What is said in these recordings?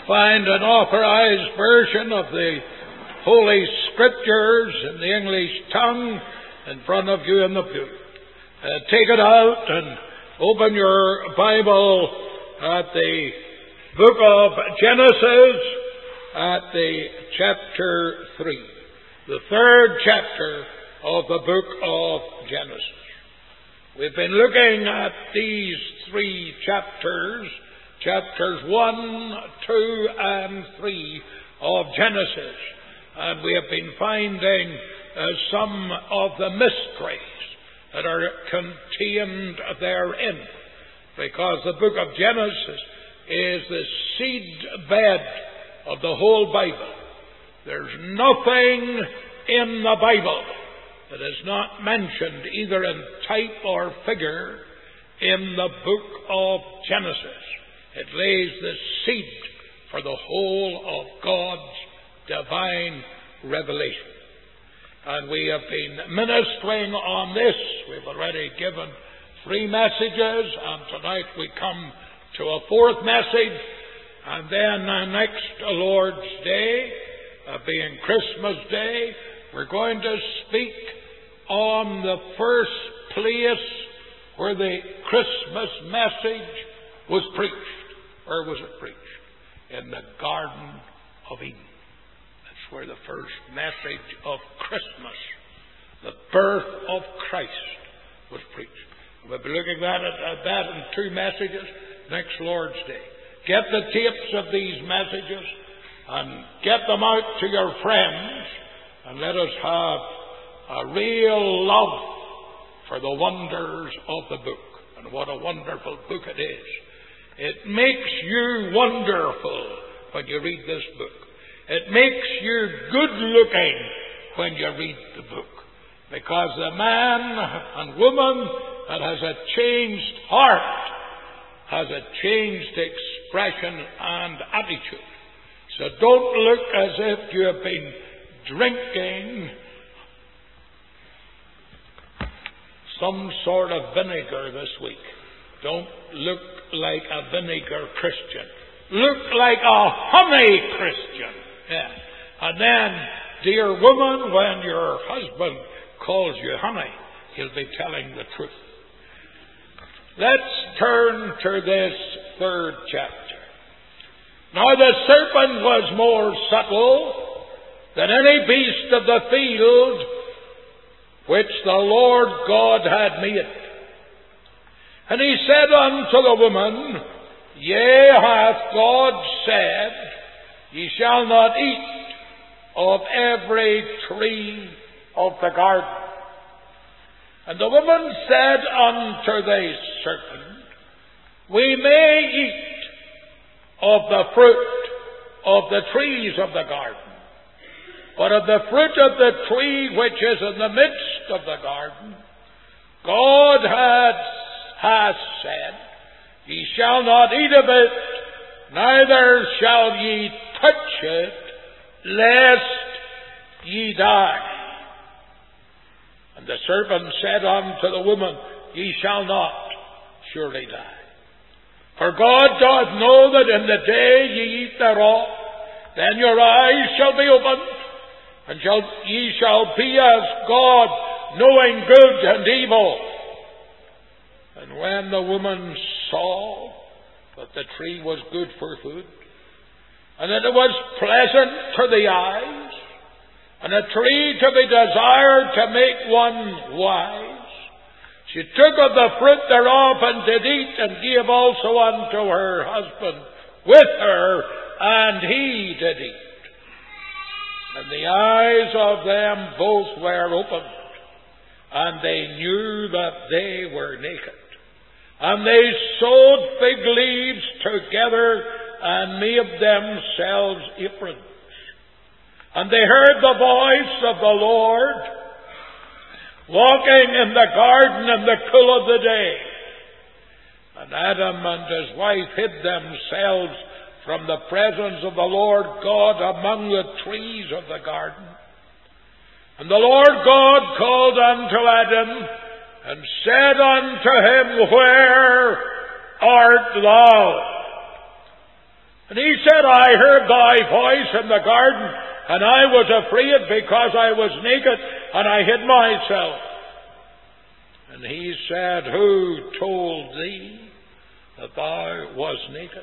find an authorized version of the Holy Scriptures in the English tongue in front of you in the pew. Take it out and open your Bible at the book of Genesis at the chapter 3. The third chapter of the book of Genesis. We've been looking at these three chapters, chapters 1, 2, and 3 of Genesis. And we have been finding some of the mysteries that are contained therein. Because the book of Genesis is the seed bed of the whole Bible. There's nothing in the Bible that is not mentioned either in type or figure in the book of Genesis. It lays the seed for the whole of God's divine revelation. And we have been ministering on this. We've already given 3 messages, and tonight we come to a 4th message. And then next Lord's Day, being Christmas Day, we're going to speak on the first place where the Christmas message was preached. Where was it preached? In the Garden of Eden. That's where the first message of Christmas, the birth of Christ, was preached. We'll be looking at that in 2 messages next Lord's Day. Get the tapes of these messages and get them out to your friends, and let us have a real love for the wonders of the book. And what a wonderful book it is. It makes you wonderful when you read this book. It makes you good looking when you read the book. Because the man and woman that has a changed heart has a changed expression and attitude. So don't look as if you have been drinking some sort of vinegar this week. Don't look like a vinegar Christian. Look like a honey Christian. Yeah. And then, dear woman, when your husband calls you honey, he'll be telling the truth. Let's turn to this 3rd chapter. Now the serpent was more subtle than any beast of the field which the Lord God had made. And he said unto the woman, Yea, hath God said, Ye shall not eat of every tree of the garden. And the woman said unto the serpent, We may eat of the fruit of the trees of the garden, but of the fruit of the tree which is in the midst of the garden, God hath said, Ye shall not eat of it, neither shall ye touch it, lest ye die. And the serpent said unto the woman, Ye shall not surely die. For God doth know that in the day ye eat thereof, then your eyes shall be opened, and ye shall be as God, knowing good and evil. And when the woman saw that the tree was good for food, and that it was pleasant to the eyes, and a tree to be desired to make one wise, she took of the fruit thereof and did eat, and gave also unto her husband with her, and he did eat. And the eyes of them both were opened, and they knew that they were naked. And they sewed fig leaves together, and made themselves aprons. And they heard the voice of the Lord walking in the garden in the cool of the day. And Adam and his wife hid themselves from the presence of the Lord God among the trees of the garden. And the Lord God called unto Adam, and said unto him, Where art thou? And he said, I heard thy voice in the garden, and I was afraid because I was naked, and I hid myself. And he said, who told thee that thou was naked?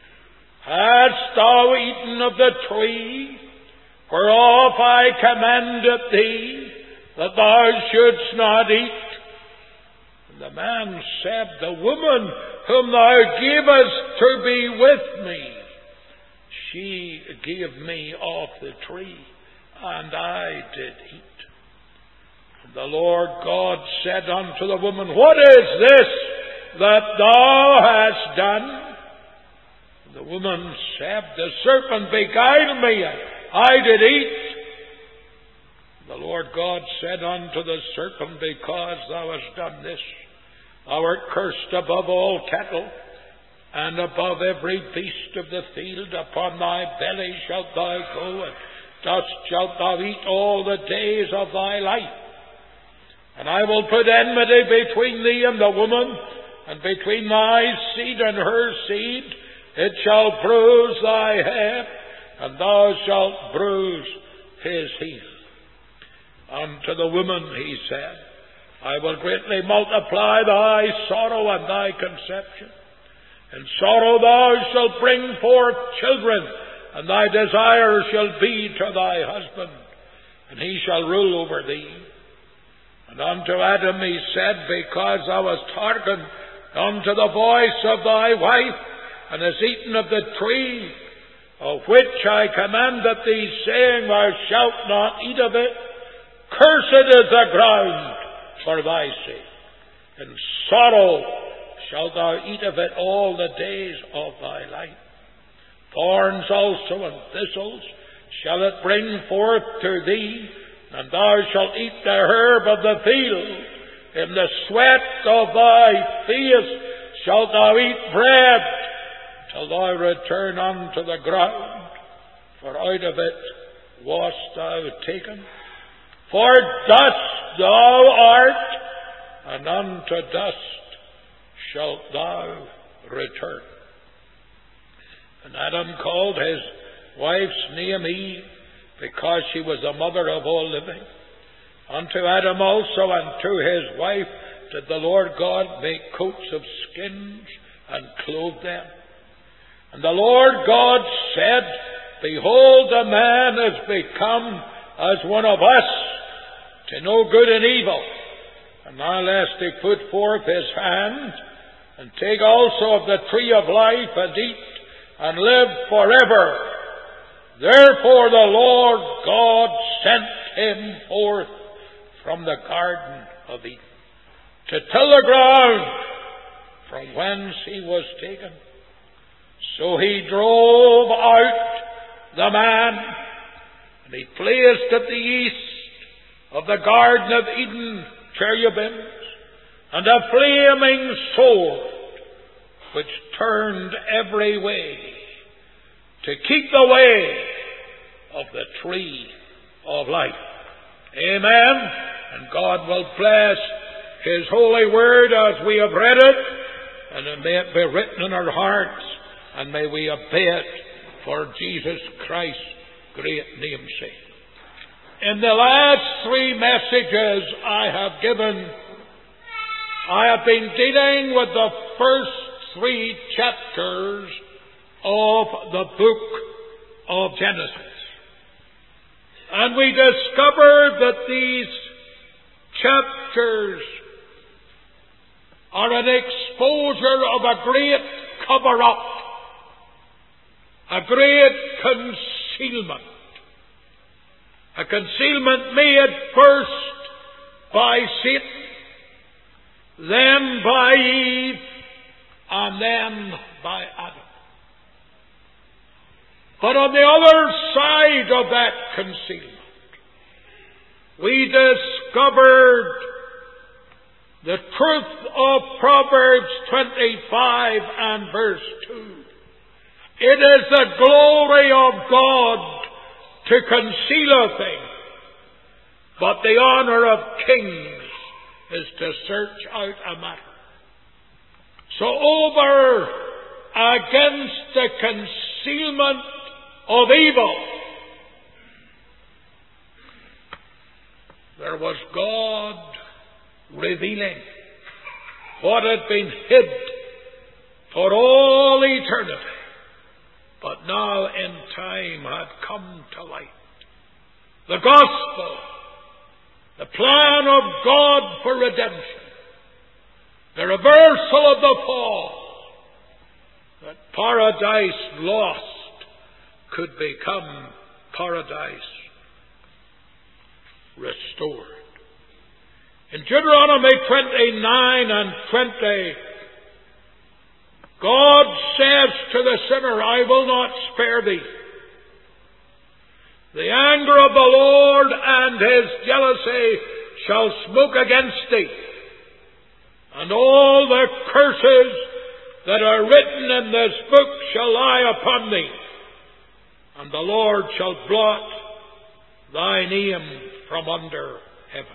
Hast thou eaten of the tree whereof I commanded thee that thou shouldst not eat? And the man said, the woman whom thou gavest to be with me, she gave me of the tree, and I did eat. And the Lord God said unto the woman, what is this that thou hast done? And the woman said, the serpent beguiled me, and I did eat. The Lord God said unto the serpent, because thou hast done this, thou art cursed above all cattle, and above every beast of the field. Upon thy belly shalt thou go, and dust shalt thou eat all the days of thy life. And I will put enmity between thee and the woman, and between thy seed and her seed. It shall bruise thy head, and thou shalt bruise his heel. Unto the woman he said, I will greatly multiply thy sorrow and thy conception. In sorrow thou shalt bring forth children, and thy desire shall be to thy husband, and he shall rule over thee. And unto Adam he said, because thou hast hearkened unto the voice of thy wife, and hast eaten of the tree, of which I commanded thee, saying, thou shalt not eat of it, cursed is the ground for thy sake. In sorrow shalt thou eat of it all the days of thy life. Thorns also and thistles shall it bring forth to thee, and thou shalt eat the herb of the field. In the sweat of thy face shalt thou eat bread, till thou return unto the ground, for out of it wast thou taken. For dust thou art, and unto dust shalt thou return. And Adam called his wife's name Eve, because she was the mother of all living. Unto Adam also and to his wife did the Lord God make coats of skins, and clothe them. And the Lord God said, behold, the man is become as one of us, to know good and evil. And now lest he put forth his hand, and take also of the tree of life, and eat, and live forever. Therefore the Lord God sent him forth from the Garden of Eden, to till the ground from whence he was taken. So he drove out the man, and he placed at the east of the Garden of Eden cherubims, and a flaming sword, which turned every way, to keep the way of the tree of life. Amen. And God will bless His holy word as we have read it, and may it be written in our hearts, and may we obey it for Jesus Christ's great name's sake. In the last three messages I have given, I have been dealing with the first three chapters of the book of Genesis. And we discovered that these chapters are an exposure of a great cover-up, a great concealment. A concealment made first by Satan, then by Eve, and then by Adam. But on the other side of that concealment, we discovered the truth of Proverbs 25 and verse 2. It is the glory of God to conceal a thing, but the honor of kings is to search out a matter. So over against the concealment judgment of evil. There was God revealing what had been hid for all eternity, but now in time had come to light. The gospel, the plan of God for redemption, the reversal of the fall, that paradise lost could become paradise restored. In Deuteronomy 29 and 20, God says to the sinner, I will not spare thee. The anger of the Lord and His jealousy shall smoke against thee, and all the curses that are written in this book shall lie upon thee, and the Lord shall blot thy name from under heaven.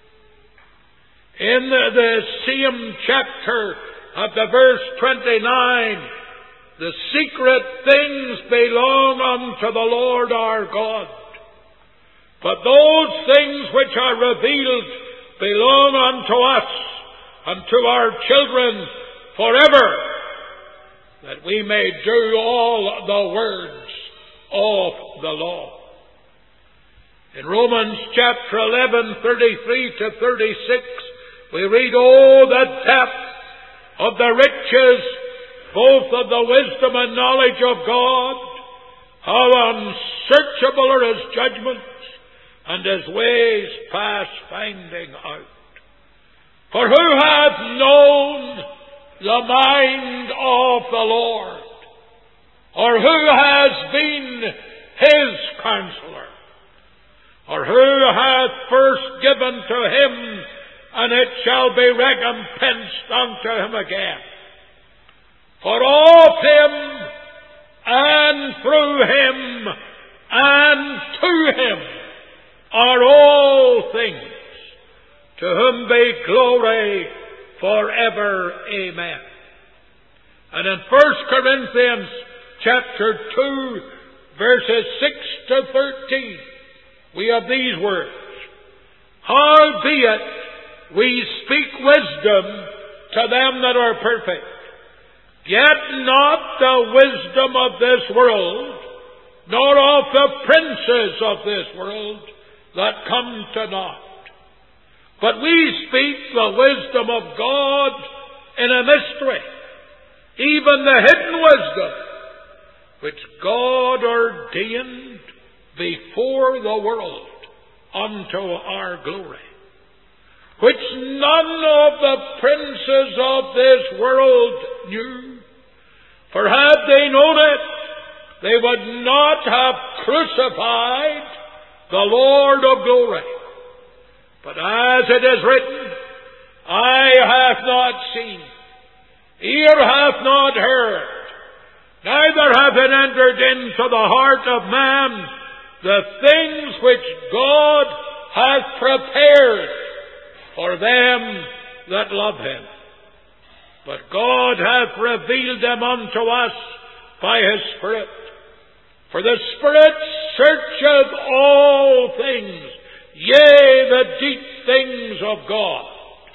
In the same chapter of the verse 29, the secret things belong unto the Lord our God, but those things which are revealed belong unto us and to our children forever, that we may do all the words of the law. In Romans chapter 11, 33 to 36, we read, oh, the depth of the riches, both of the wisdom and knowledge of God, how unsearchable are His judgments, and His ways past finding out. For who hath known the mind of the Lord? Or who has been His counselor? Or who hath first given to Him, and it shall be recompensed unto him again? For of Him, and through Him, and to Him are all things, to whom be glory forever. Amen. And in 1 Corinthians chapter 2, verses 6 to 13, we have these words, howbeit we speak wisdom to them that are perfect, yet not the wisdom of this world, nor of the princes of this world that come to naught. But we speak the wisdom of God in a mystery, even the hidden wisdom, which God ordained before the world unto our glory, which none of the princes of this world knew. For had they known it, they would not have crucified the Lord of glory. But as it is written, eye hath not seen, ear hath not heard, neither hath it entered into the heart of man the things which God hath prepared for them that love Him. But God hath revealed them unto us by His Spirit. For the Spirit searcheth all things, yea, the deep things of God.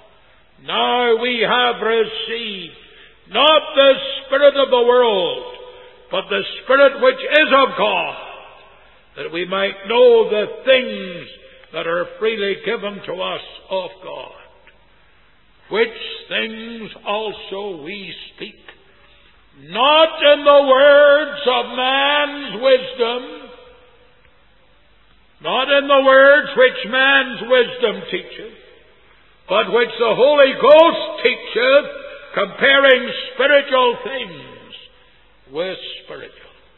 Now we have received not the spirit of the world, but the Spirit which is of God, that we might know the things that are freely given to us of God. Which things also we speak, not in the words of man's wisdom, not in the words which man's wisdom teacheth, but which the Holy Ghost teacheth, comparing spiritual things with spiritual.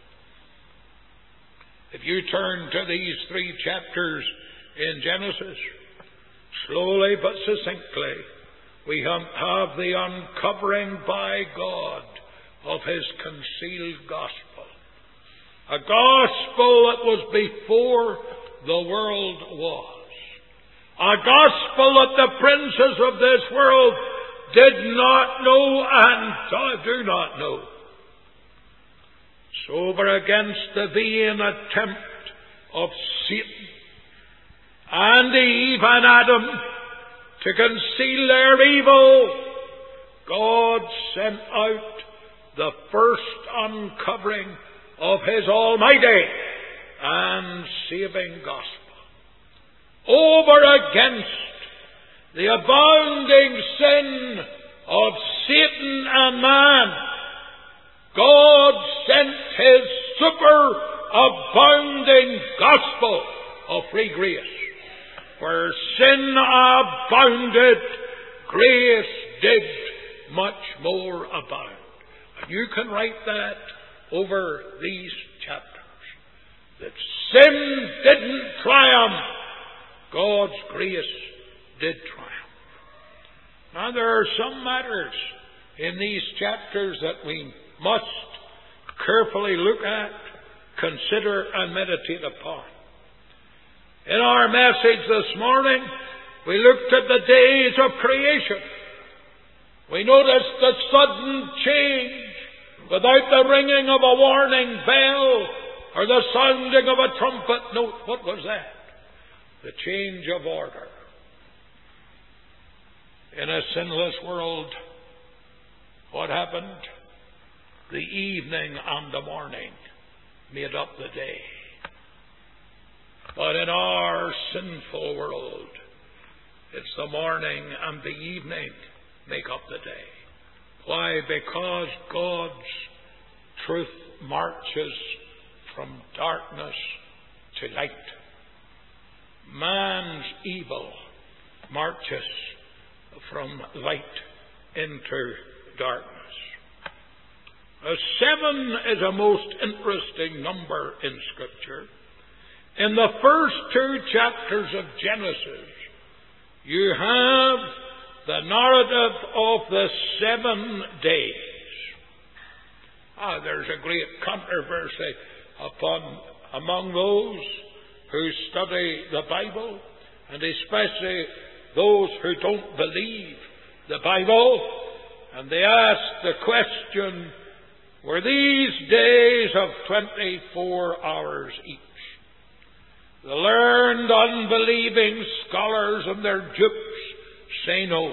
If you turn to these 3 chapters in Genesis, slowly but succinctly, we have the uncovering by God of His concealed gospel. A gospel that was before the world was. A gospel that the princes of this world did not know and do not know. sober against the vain attempt of Satan and Eve and Adam to conceal their evil, God sent out the first uncovering of His almighty and saving gospel. Over against the abounding sin of Satan and man, God sent His superabounding gospel of free grace. Where sin abounded, grace did much more abound. And you can write that over these chapters. That sin didn't triumph, God's grace did triumph. Now there are some matters in these chapters that we must carefully look at, consider, and meditate upon. In our message this morning, we looked at the days of creation. We noticed the sudden change without the ringing of a warning bell or the sounding of a trumpet note. What was that? The change of order. In a sinless world, what happened? The evening and the morning made up the day. But in our sinful world, it's the morning and the evening make up the day. Why? Because God's truth marches from darkness to light. Man's evil marches from light into darkness. 7 is a most interesting number in Scripture. In the first 2 chapters of Genesis, you have the narrative of the 7 days. There's a great controversy among those who study the Bible, and especially those who don't believe the Bible. And they ask the question, were these days of 24 hours each? The learned, unbelieving scholars and their dupes say no,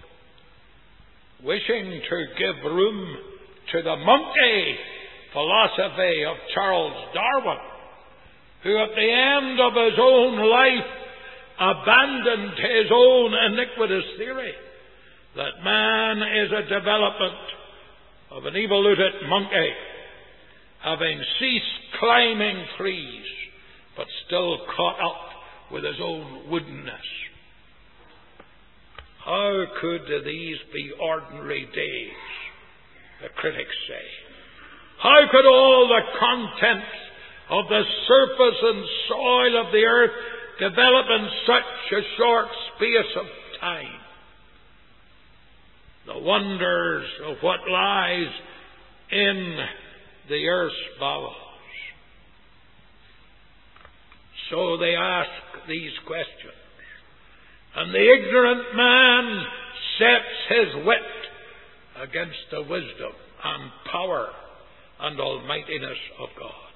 wishing to give room to the monkey philosophy of Charles Darwin, who at the end of his own life abandoned his own iniquitous theory that man is a development of an evoluted monkey, having ceased climbing trees, but still caught up with his own woodenness. How could these be ordinary days, the critics say? How could all the contents of the surface and soil of the earth develop in such a short space of time? The wonders of what lies in the earth's bowels. So they ask these questions. And the ignorant man sets his wit against the wisdom and power and almightiness of God.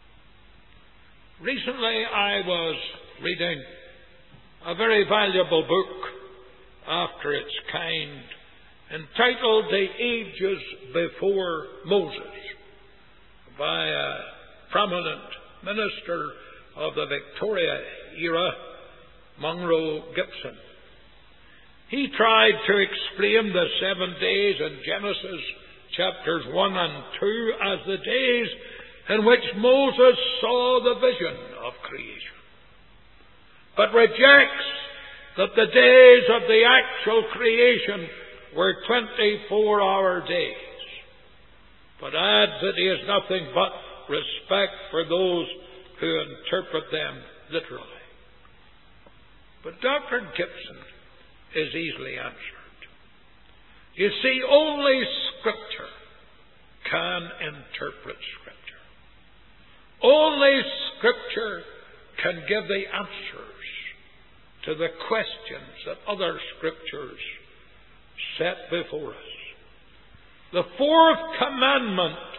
Recently I was reading a very valuable book after its kind, entitled The Ages Before Moses, by a prominent minister of the Victoria era, Monroe Gibson. He tried to explain the 7 days in Genesis chapters 1 and 2 as the days in which Moses saw the vision of creation, but rejects that the days of the actual creation were 24-hour days, but adds that he has nothing but respect for those who interpret them literally. But Dr. Gibson is easily answered. You see, only Scripture can interpret Scripture. Only Scripture can give the answers to the questions that other Scriptures set before us. The 4th commandment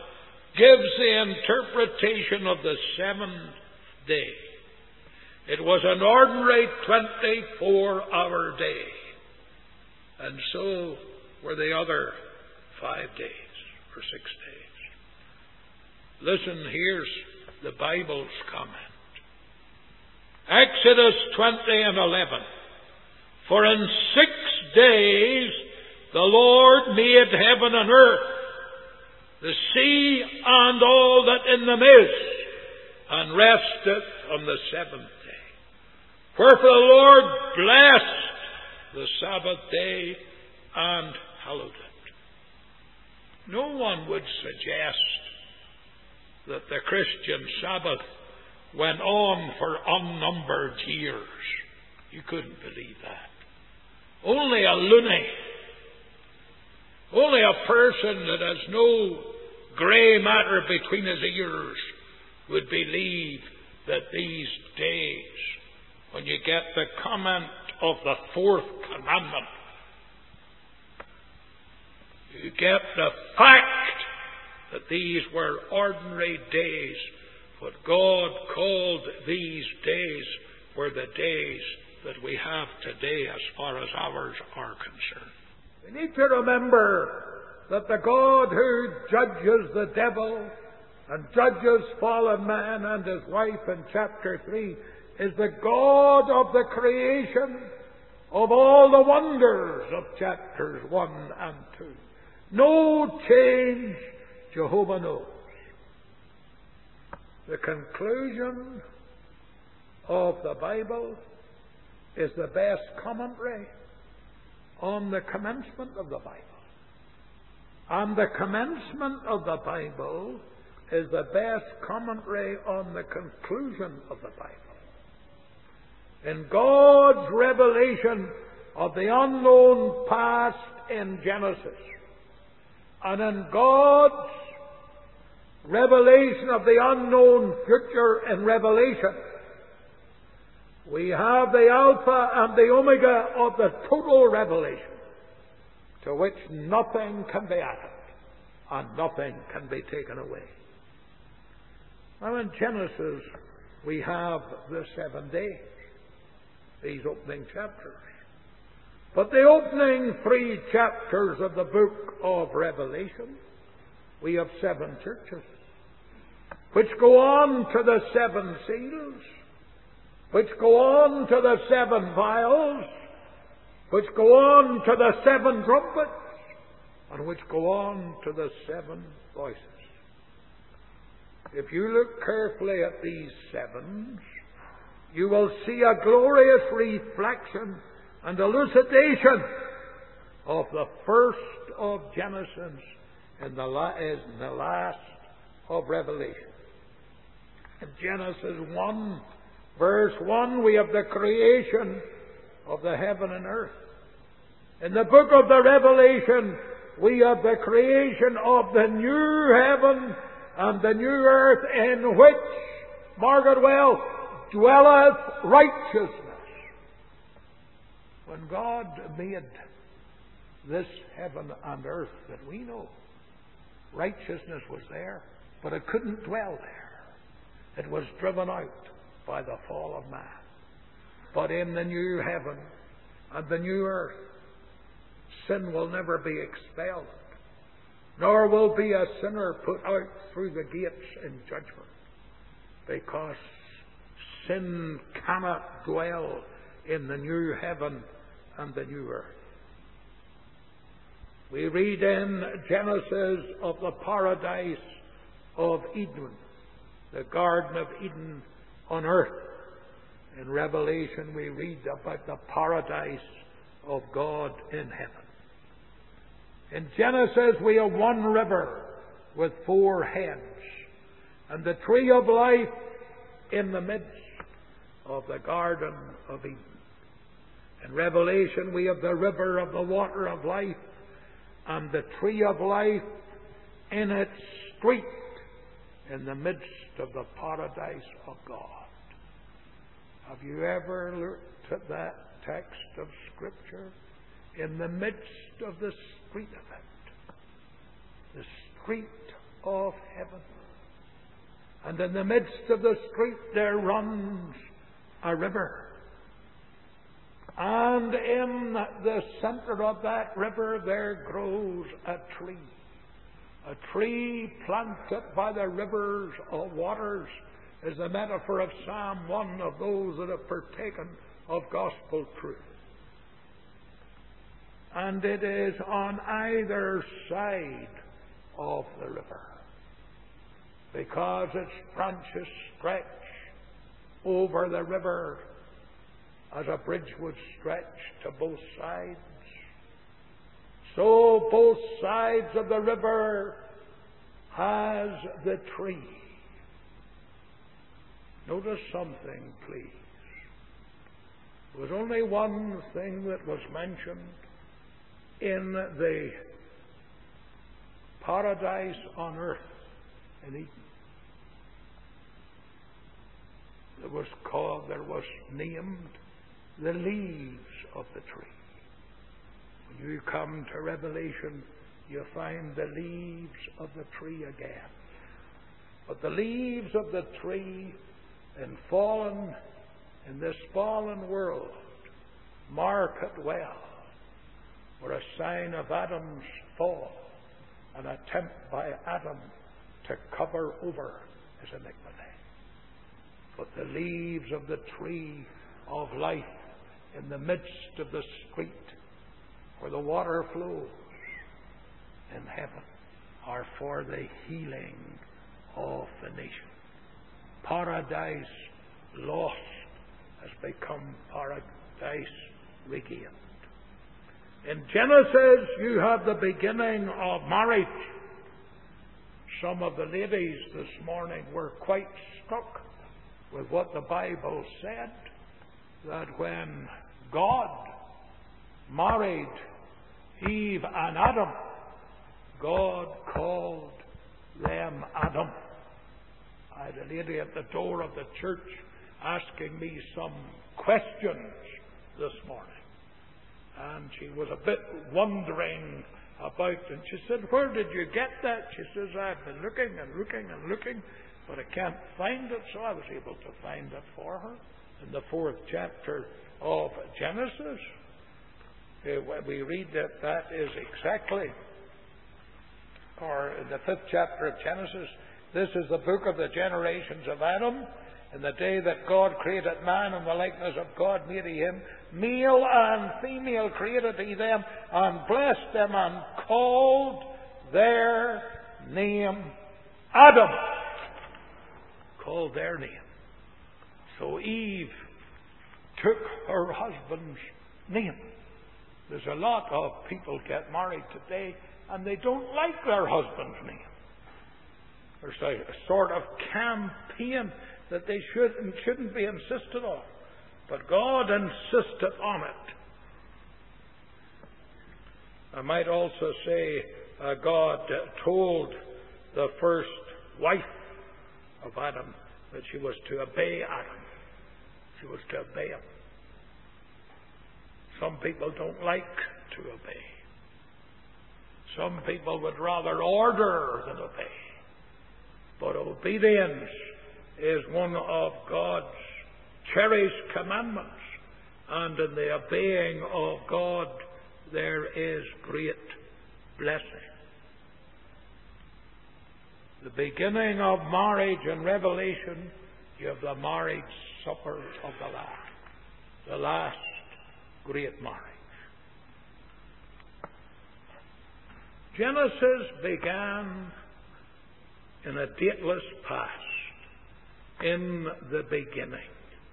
gives the interpretation of the seventh day. It was an ordinary 24-hour day. And so were the other 5 days or 6 days. Listen, here's the Bible's comment. Exodus 20:11. For in 6 days the Lord made heaven and earth, the sea and all that in them is, and rested on the seventh day. Wherefore the Lord blessed the Sabbath day and hallowed it. No one would suggest that the Christian Sabbath went on for unnumbered years. You couldn't believe that. Only a lunatic, only a person that has no grey matter between his ears would believe that these days, when you get the comment of the fourth commandment, you get the fact that these were ordinary days. What God called these days were the days that we have today as far as ours are concerned. We need to remember that the God who judges the devil and judges fallen man and his wife in chapter 3 is the God of the creation of all the wonders of chapters 1 and 2. No change, Jehovah knows. The conclusion of the Bible is the best commentary on the commencement of the Bible. And the commencement of the Bible is the best commentary on the conclusion of the Bible. In God's revelation of the unknown past in Genesis, and in God's revelation of the unknown future in Revelation, we have the Alpha and the Omega of the total revelation, to which nothing can be added and nothing can be taken away. Now in Genesis we have the 7 days, these opening chapters. But the opening 3 chapters of the book of Revelation, we have 7 churches, which go on to the 7 seals, which go on to the 7 vials, which go on to the 7 trumpets, and which go on to the 7 voices. If you look carefully at these 7s, you will see a glorious reflection and elucidation of the first of Genesis and the last of Revelation. In Genesis 1, verse 1, we have the creation of the heaven and earth. In the book of the Revelation, we have the creation of the new heaven and the new earth, in which, mark it well, dwelleth righteousness. When God made this heaven and earth that we know, righteousness was there, but it couldn't dwell there. It was driven out by the fall of man. But in the new heaven and the new earth, sin will never be expelled, nor will be a sinner put out through the gates in judgment, because sin cannot dwell in the new heaven and the new earth. We read in Genesis of the paradise of Eden, the Garden of Eden on earth. In Revelation we read about the paradise of God in heaven. In Genesis we have one river with 4 heads, and the tree of life in the midst of the Garden of Eden. In Revelation we have the river of the water of life and the tree of life in its street in the midst of the paradise of God. Have you ever looked at that text of Scripture? In the midst of the street of it, the street of heaven. And in the midst of the street there runs a river. And in the center of that river there grows a tree. A tree planted by the rivers of waters is the metaphor of Psalm 1 of those that have partaken of gospel truth. And it is on either side of the river, because its branches stretch over the river as a bridge would stretch to both sides. So both sides of the river has the tree. Notice something, please. There was only one thing that was mentioned in the paradise on earth in Eden. There was named the leaves of the tree. When you come to Revelation, you find the leaves of the tree again. But the leaves of the tree in this fallen world, mark it well, were a sign of Adam's fall, an attempt by Adam to cover over his iniquity. But the leaves of the tree of life in the midst of the street where the water flows in heaven are for the healing of the nation. Paradise lost has become paradise regained. In Genesis, you have the beginning of marriage. Some of the ladies this morning were quite struck with what the Bible said, that when God married Eve and Adam, God called them Adam. I had a lady at the door of the church asking me some questions this morning. And she was a bit wondering about, and she said, "Where did you get that?" She says, "I've been looking and looking and looking, but I can't find it." So I was able to find it for her in the 4th chapter of Genesis. We read that is exactly, or in the 5th chapter of Genesis, this is the book of the generations of Adam. In the day that God created man in the likeness of God made he him, male and female created he them, and blessed them, and called their name Adam. Called their name. So Eve took her husband's name. There's a lot of people get married today and they don't like their husband's name. There's a sort of campaign that they shouldn't be insisted on. But God insisted on it. I might also say God told the first wife of Adam that she was to obey Adam. She was to obey him. Some people don't like to obey. Some people would rather order than obey. But obedience is one of God's cherished commandments. And in the obeying of God, there is great blessing. The beginning of marriage in Revelation, you have the marriage supper of the Lamb. The last great marriage. Genesis began in a dateless past, in the beginning.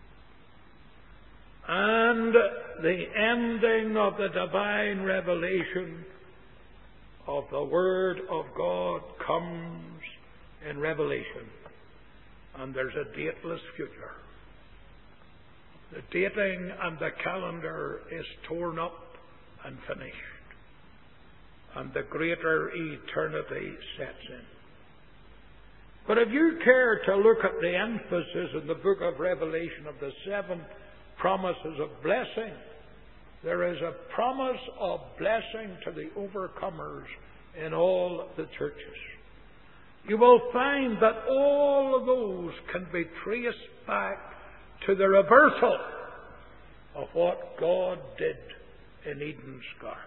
And the ending of the divine revelation of the Word of God comes in Revelation. And there's a dateless future. The dating and the calendar is torn up and finished. And the greater eternity sets in. But if you care to look at the emphasis in the book of Revelation of the 7 promises of blessing, there is a promise of blessing to the overcomers in all the churches. you will find that all of those can be traced back to the reversal of what God did in Eden's garden.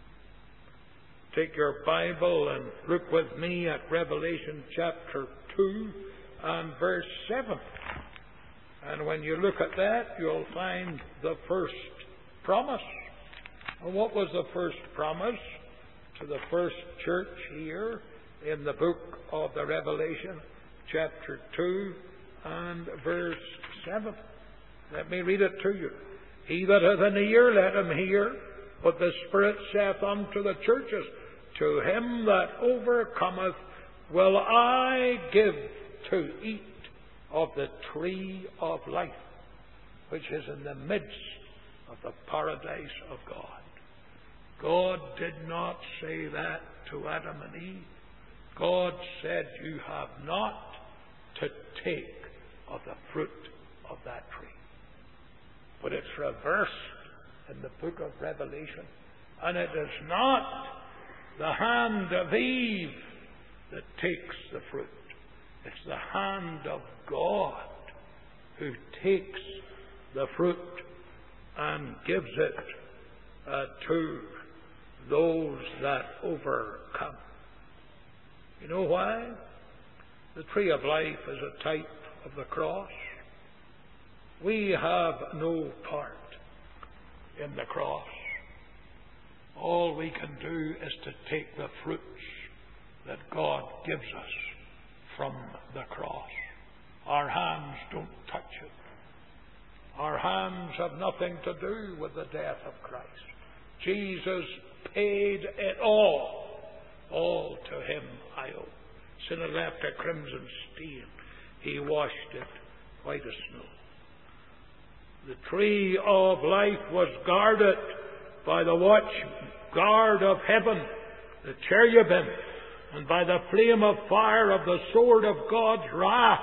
Take your Bible and look with me at Revelation chapter 2 and verse 7. And when you look at that, you'll find the first promise. And what was the first promise to the first church here in the book of the Revelation, chapter 2 and verse 7? Let me read it to you. He that hath an ear, let him hear what the Spirit saith unto the churches. To him that overcometh will I give to eat of the tree of life, which is in the midst of the paradise of God. God did not say that to Adam and Eve. God said, you have not to take of the fruit of that tree. But it's reversed in the book of Revelation. And it is not the hand of Eve that takes the fruit. It's the hand of God who takes the fruit and gives it to those that overcome. You know why? The tree of life is a type of the cross. We have no part in the cross. All we can do is to take the fruits that God gives us from the cross. Our hands don't touch it. Our hands have nothing to do with the death of Christ. Jesus paid it all. All to him I owe. Sin had left a crimson stain. He washed it white as snow. The tree of life was guarded by the watch guard of heaven, the cherubim, and by the flame of fire of the sword of God's wrath.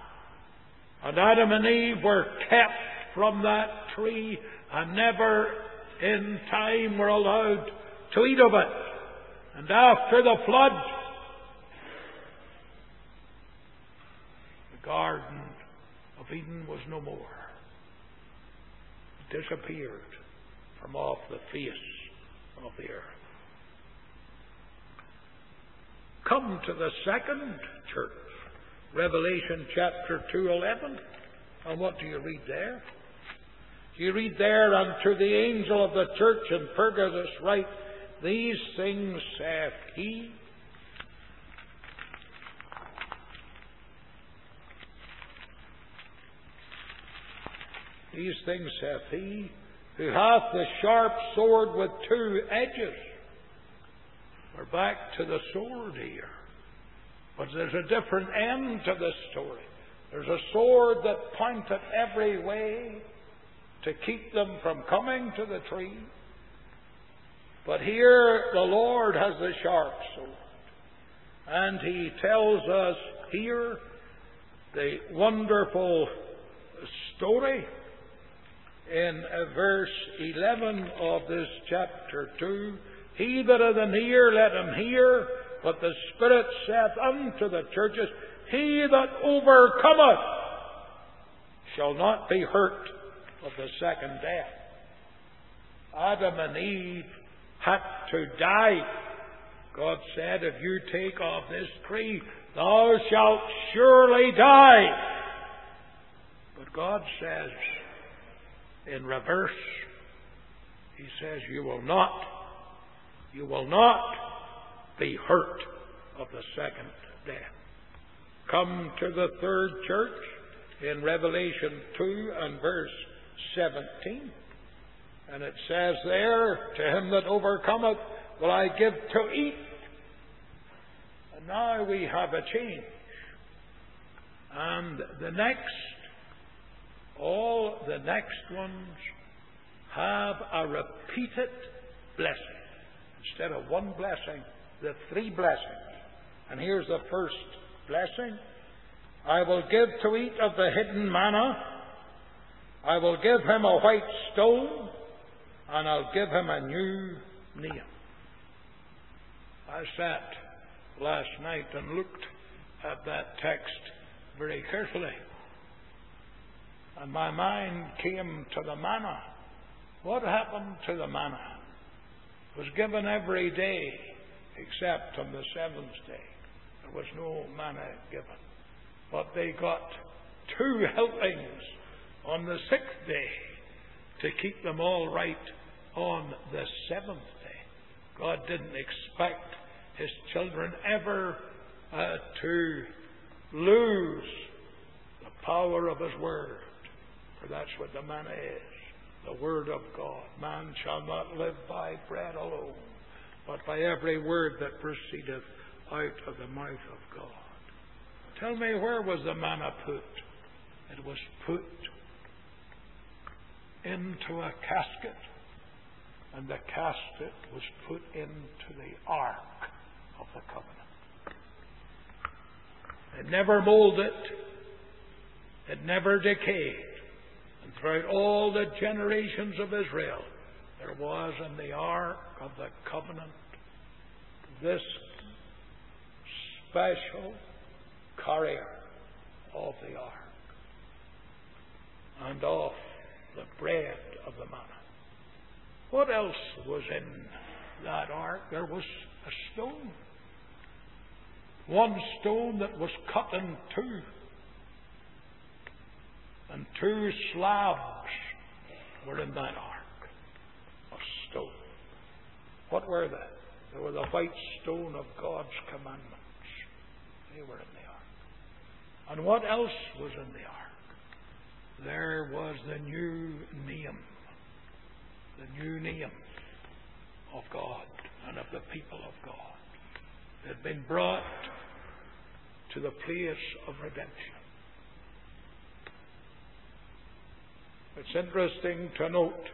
And Adam and Eve were kept from that tree and never in time were allowed to eat of it. And after the flood, the Garden of Eden was no more. It disappeared from off the face of the earth. Come to the second church, Revelation chapter 2:11. And what do you read there? You read there, unto the angel of the church in Pergamos write, these things saith he. These things saith he, who hath the sharp sword with two edges. We're back to the sword here. But there's a different end to this story. There's a sword that pointed every way to keep them from coming to the tree. But here the Lord has the sharp sword. And he tells us here the wonderful story in verse 11 of this chapter 2. He that hath an ear, let him hear what the Spirit saith unto the churches. He that overcometh shall not be hurt of the second death. Adam and Eve had to die. God said, if you take of this tree, thou shalt surely die. But God says, in reverse, he says, you will not be hurt of the second death. Come to the third church in Revelation 2 and verse 17. And it says there, to him that overcometh will I give to eat. And now we have a change. And all the next ones have a repeated blessing. Instead of one blessing, the three blessings. And here's the first blessing. I will give to eat of the hidden manna. I will give him a white stone, and I'll give him a new name. I sat last night and looked at that text very carefully. And my mind came to the manna. What happened to the manna? It was given every day except on the seventh day. There was no manna given. But they got 2 helpings on the 6th day to keep them all right on the 7th day. God didn't expect His children ever to lose the power of His Word. For that's what the manna is, the Word of God. Man shall not live by bread alone, but by every word that proceedeth out of the mouth of God. Tell me, where was the manna put? It was put into a casket, and the casket was put into the ark of the covenant. It never molded, it never decayed. And throughout all the generations of Israel, there was in the ark of the covenant this special carrier of the ark and of the bread of the manna. What else was in that ark? There was a stone. One stone that was cut in 2. And 2 slabs were in that ark of stone. What were they? They were the white stone of God's commandments. They were in the ark. And what else was in the ark? There was the new name. The new name of God and of the people of God. It had been brought to the place of redemption. It's interesting to note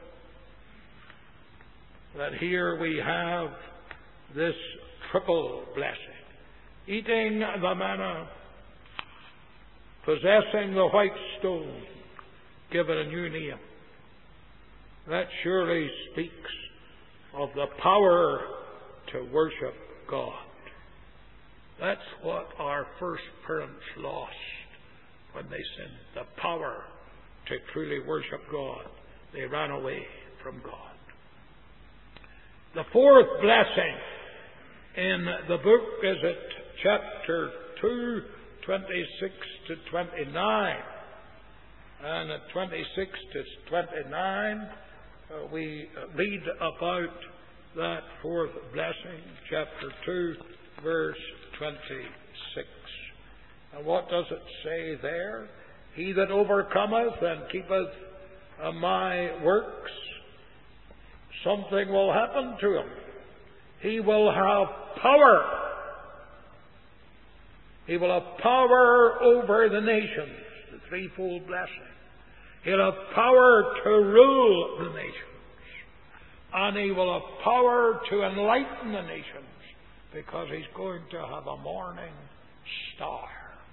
that here we have this triple blessing. Eating the manna, possessing the white stone, given a new name. That surely speaks of the power to worship God. That's what our first parents lost when they sinned, the power to truly worship God. They ran away from God. The 4th blessing in the book is at chapter 2, 26 to 29. And at 26 to 29, we read about that 4th blessing, chapter 2, verse 26. And what does it say there? He that overcometh and keepeth my works, something will happen to him. He will have power. He will have power over the nations, the threefold blessing. He'll have power to rule the nations. And he will have power to enlighten the nations, because he's going to have a morning star.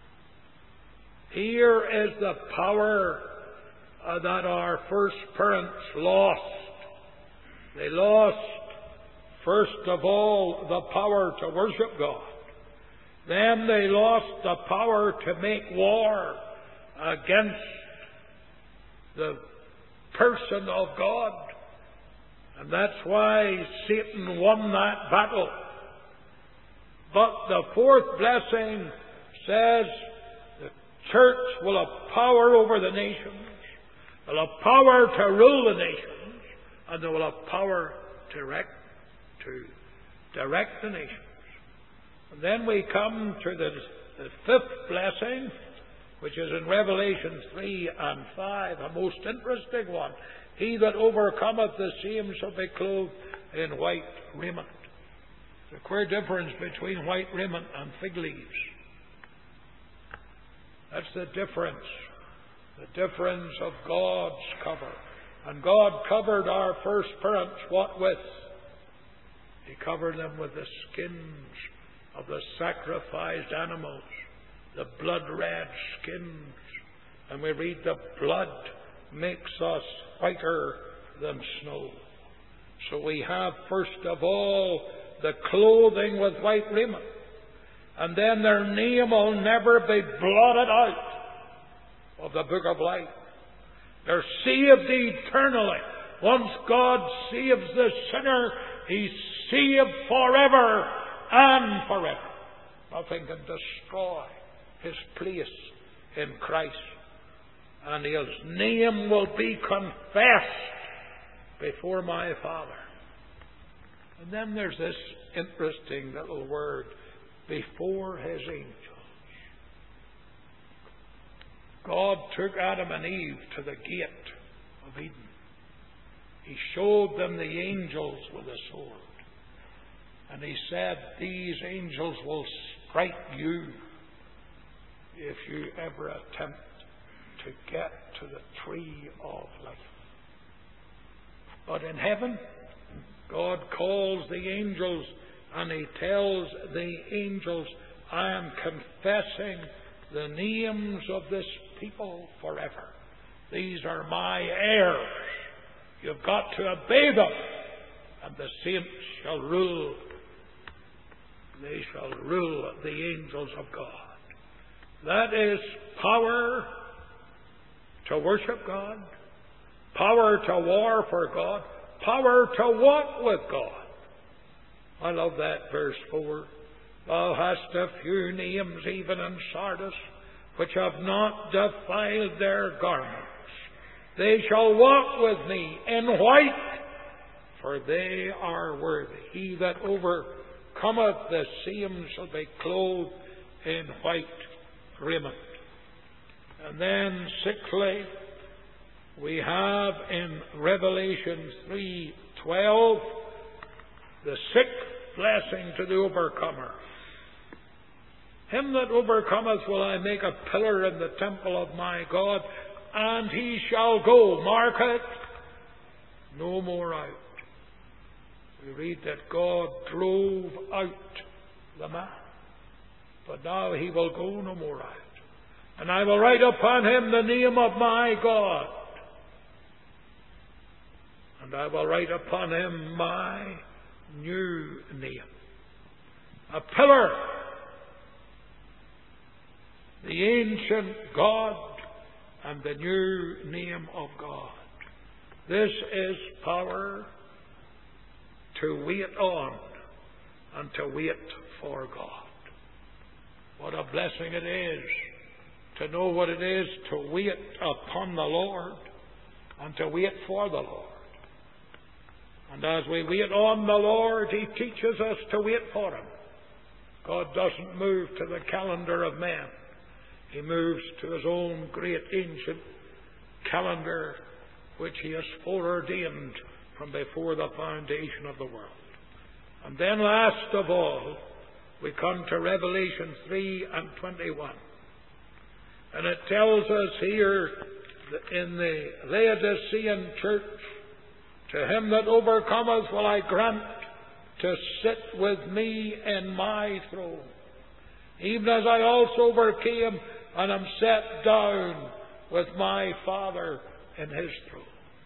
Here is the power that our first parents lost. They lost, first of all, the power to worship God. Then they lost the power to make war against the person of God. And that's why Satan won that battle. But the 4th blessing says the church will have power over the nations, will have power to rule the nations, and they will have power to direct the nations. And then we come to the 5th blessing, which is in Revelation 3 and 5, a most interesting one. He that overcometh, the same shall be clothed in white raiment. There's a queer difference between white raiment and fig leaves. That's the difference. The difference of God's cover. And God covered our first parents, what with? He covered them with the skins of the sacrificed animals, the blood-red skins. And we read the blood makes us whiter than snow. So we have, first of all, the clothing with white raiment. And then their name will never be blotted out of the book of life. They're saved eternally. Once God saves the sinner, He's saved forever and forever. Nothing can destroy his place in Christ. And his name will be confessed before my Father. And then there's this interesting little word, before His angels. God took Adam and Eve to the gate of Eden. He showed them the angels with a sword. And He said, these angels will strike you if you ever attempt to get to the tree of life. But in heaven, God calls the angels and He tells the angels, I am confessing the names of this people forever. These are my heirs. You've got to obey them. And the saints shall rule. They shall rule the angels of God. That is power to worship God, power to war for God, power to walk with God. I love that verse 4. Thou hast a few names even in Sardis, which have not defiled their garments. They shall walk with me in white, for they are worthy. He that overcometh the same shall be clothed in white raiment. And then, sixthly, we have in Revelation 3:12 the sixth blessing to the overcomer. Him that overcometh will I make a pillar in the temple of my God, and he shall go, mark it, no more out. We read that God drove out the man, but now he will go no more out. And I will write upon him the name of my God, and I will write upon him my new name. A pillar, the ancient God, and the new name of God. This is power to wait on and to wait for God. What a blessing it is to know what it is to wait upon the Lord and to wait for the Lord. And as we wait on the Lord, He teaches us to wait for Him. God doesn't move to the calendar of men. He moves to His own great ancient calendar, which He has foreordained from before the foundation of the world. And then last of all, we come to Revelation 3:21. And it tells us here in the Laodicean church, to him that overcometh will I grant to sit with me in my throne, even as I also overcame and am set down with my Father in His throne.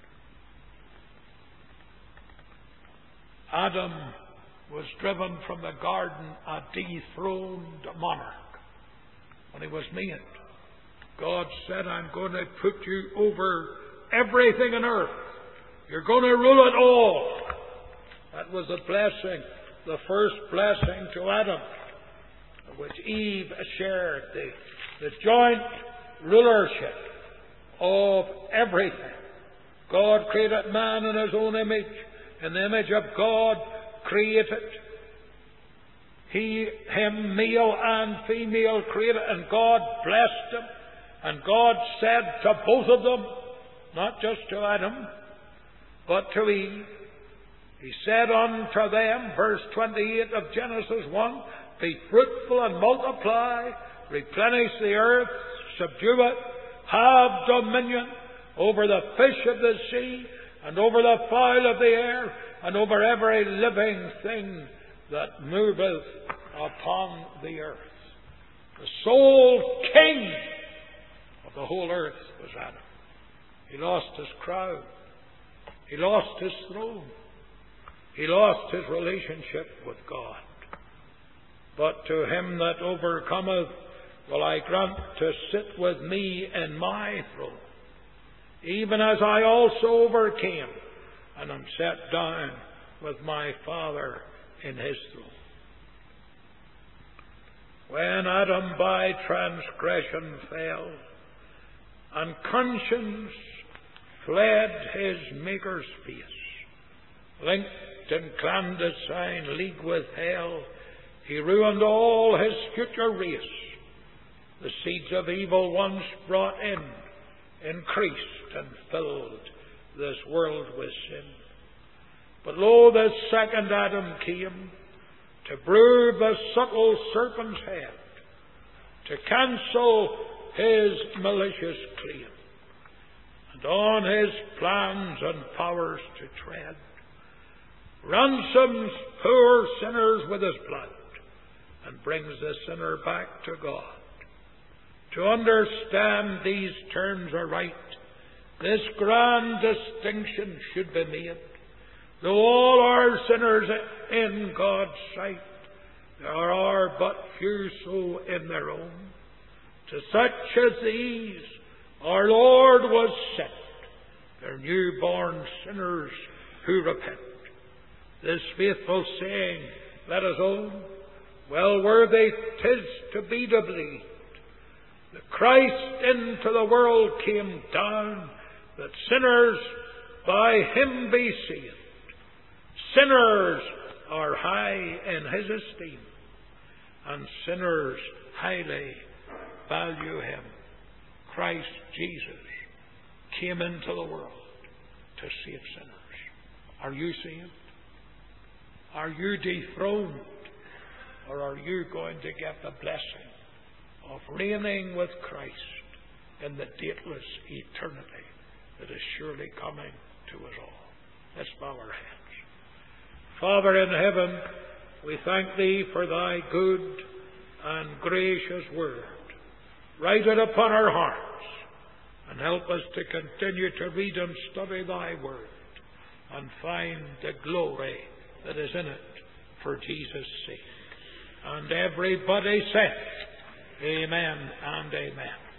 Adam was driven from the garden a dethroned monarch when he was made. God said, I'm going to put you over everything on earth. You're going to rule it all. That was a blessing, the first blessing to Adam, which Eve shared, the joint rulership of everything. God created man in His own image. In the image of God created He, him, male and female created, and God blessed them. And God said to both of them, not just to Adam, but to Eve, He said unto them, verse 28 of Genesis 1, be fruitful and multiply, replenish the earth, subdue it, have dominion over the fish of the sea, and over the fowl of the air, and over every living thing that moveth upon the earth. The sole king of the whole earth was Adam. He lost his crown. He lost his throne. He lost his relationship with God. But to him that overcometh will I grant to sit with me in my throne, even as I also overcame, and am set down with my Father in his throne. When Adam by transgression fell, and conscience fled his Maker's face, linked in clandestine league with hell, he ruined all his future race. The seeds of evil once brought in increased and filled this world with sin. But lo, the second Adam came to brew the subtle serpent's head, to cancel his malicious claim, and on his plans and powers to tread, ransoms poor sinners with his blood, and brings the sinner back to God. To understand these terms aright, this grand distinction should be made. Though all are sinners in God's sight, there are but few so in their own. To such as these our Lord was sent, their newborn sinners who repent. This faithful saying let us own, well worthy 'tis to be believed. The Christ into the world came down, that sinners by him be saved. Sinners are high in his esteem, and sinners highly value him. Christ Jesus came into the world to save sinners. Are you saved? Are you dethroned? Or are you going to get the blessing of reigning with Christ in the dateless eternity that is surely coming to us all? Let's bow our heads. Father in heaven, we thank thee for thy good and gracious word. Write it upon our hearts, and help us to continue to read and study thy word, and find the glory that is in it for Jesus' sake. And everybody said, Amen and amen.